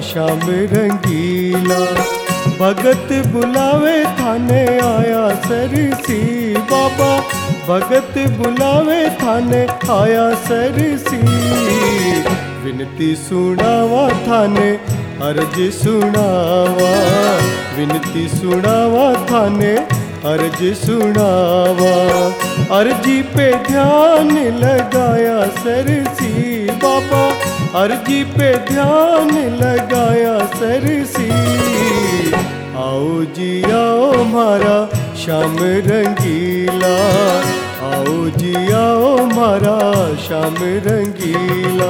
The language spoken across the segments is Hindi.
श्याम रंगीला। भगत बुलावे थाने आया सरसी बाबा, भगत बुलावे थाने आया सरसी। विनती सुनावा थाने अर्ज सुनावा, विनती सुनावा थाने अर्ज सुनावा। अर्जी पे ध्यान लगाया सरसी बाबा, अर्जी पे ध्यान लगाया सरसी। आओ जी आओ मारा श्याम रंगीला, आओ जी आओ मारा श्याम रंगीला।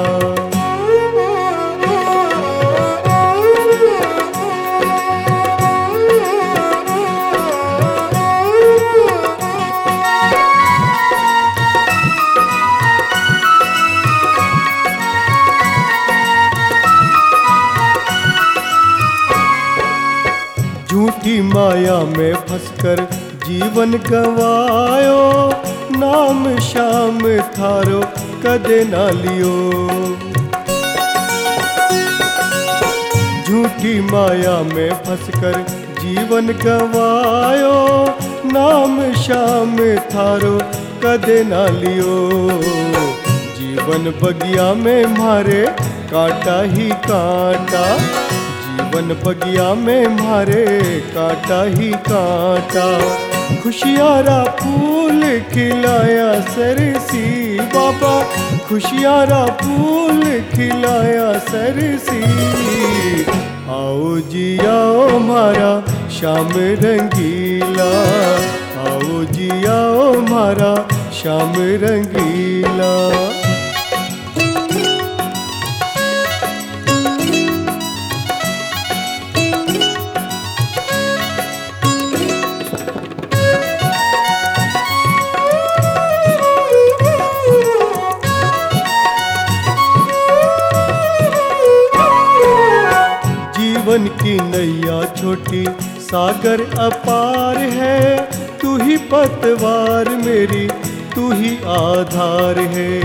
झूठी माया में फंसकर जीवन गवायो, नाम श्याम थारो कदे ना लियो। झूठी माया में फंसकर जीवन गवायो, नाम श्याम थारो कदे ना लियो। जीवन बगिया में मारे कांटा ही कांटा, जीवन बगिया में मारे कांटा ही कांटा। खुशियारा फूल खिलाया सरसी बाबा, खुशियारा फूल खिलाया सरसी। आओ जी आओ मारा श्याम रंगीला, आओ जी आओ मारा श्याम रंगीला। जीवन की नैया छोटी सागर अपार है, तू ही पतवार मेरी तू ही आधार है।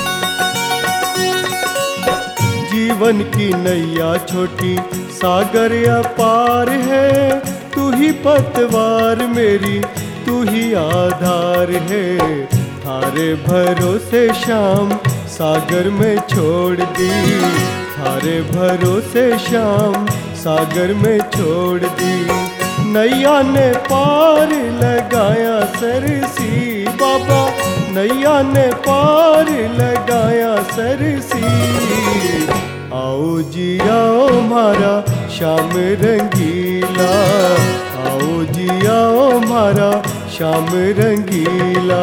जीवन की नैया छोटी सागर अपार है, तू ही पतवार मेरी तू ही आधार है। थारे भरोसे श्याम सागर में छोड़ दी, थारे भरोसे श्याम सागर में छोड़ दी। नैया ने पार लगाया सरसी बाबा, नैया ने पार लगाया सरसी। आओ जी आओ मारा श्याम रंगीला, आओ जी आओ मारा श्याम रंगीला।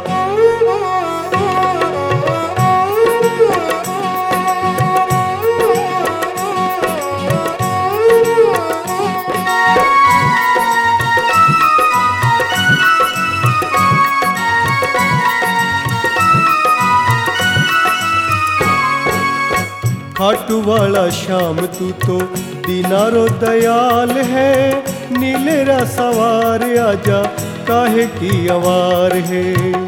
खाटू वाला श्याम तू तो दीनारो दयाल है, नीलेरा सवार आजा काहे की अवार है।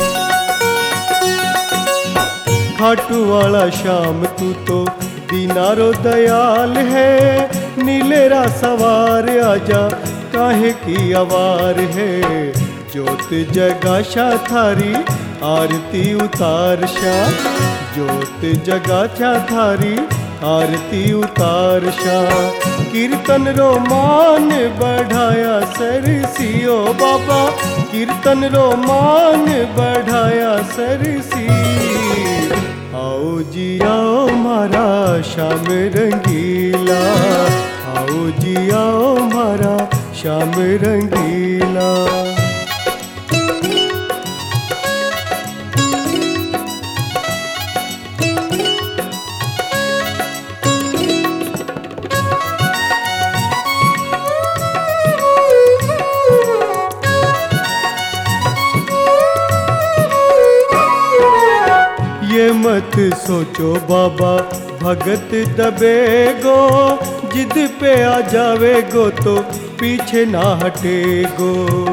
खाटू वाला श्याम तू तो दीनारो दयाल है, नीलेरा सवार आजा काहे की अवार है। जोत जगाशा थारी आरती उतार शा, जोत जगाशा थारी आरती उतार शा। कीर्तन रो मान बढ़ाया सरसियो बाबा, कीर्तन रो मान बढ़ाया सरसी। आओ जी आओ मारा श्याम रंगीला, आओ जी आओ मारा श्याम रंगीला। ये मत सोचो बाबा भगत दबेगो, जिद पे आ जावेगो तो पीछे ना हटेगो।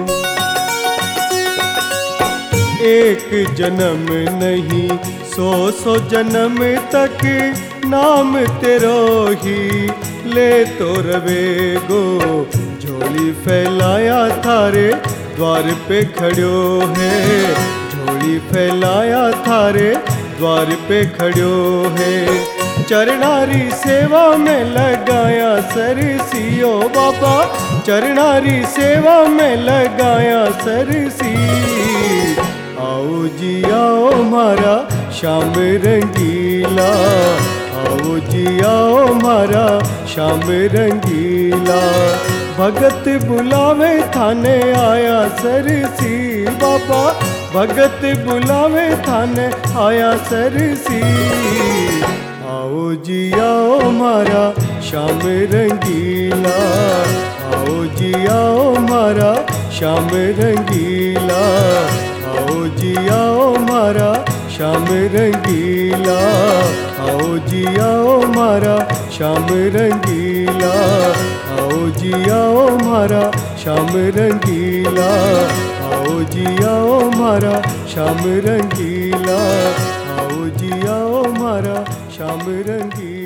एक जन्म नहीं 100 जन्म तक नाम तेरो ही ले तो रवे गो झोली फैलाया थारे द्वार पे खड़ो है, झोली फैलाया थारे द्वार पे खड़ो है। चरणारी सेवा में लगाया सरसियो बाबा, चरणारी सेवा में लगाया सरसी। आओ जी आओ मारा श्याम रंगीला, आओ जी आओ मारा श्याम रंगीला। भगत बुलावे थाने आया सरसी बाबा, भगत बुलावे थाने आया सरसी। आओ जी आओ मारा श्याम रंगीला, आओ जी आओ मारा श्याम रंगीला, आओ जी आओ मारा श्याम रंगीला, आओ जी आओ मारा श्याम रंगीला, आओ जी आओ मारा श्याम रंगीला, आओ जी आओ मारा श्याम रंगीला, आओ जी आओ मारा श्याम रंगीला।